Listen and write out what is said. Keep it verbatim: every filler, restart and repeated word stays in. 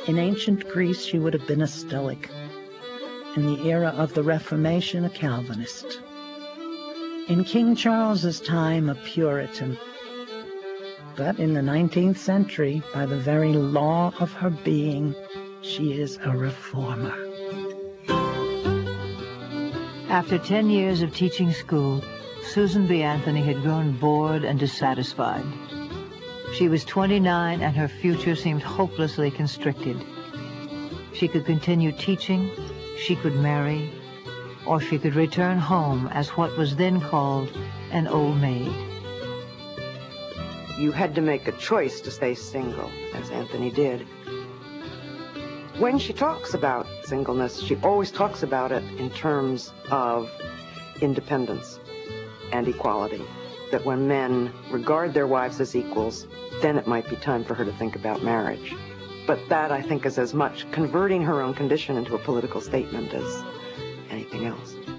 In ancient Greece, she would have been a Stoic. In the era of the Reformation, a Calvinist. In King Charles's time, a Puritan. But in the nineteenth century, by the very law of her being, she is a reformer. After ten years of teaching school, Susan B. Anthony had grown bored and dissatisfied. She was twenty-nine and her future seemed hopelessly constricted. She could continue teaching, she could marry, or she could return home as what was then called an old maid. You had to make a choice to stay single, as Anthony did. When she talks about singleness, she always talks about it in terms of independence and equality. That when men regard their wives as equals, then it might be time for her to think about marriage. But that, I think, is as much converting her own condition into a political statement as anything else.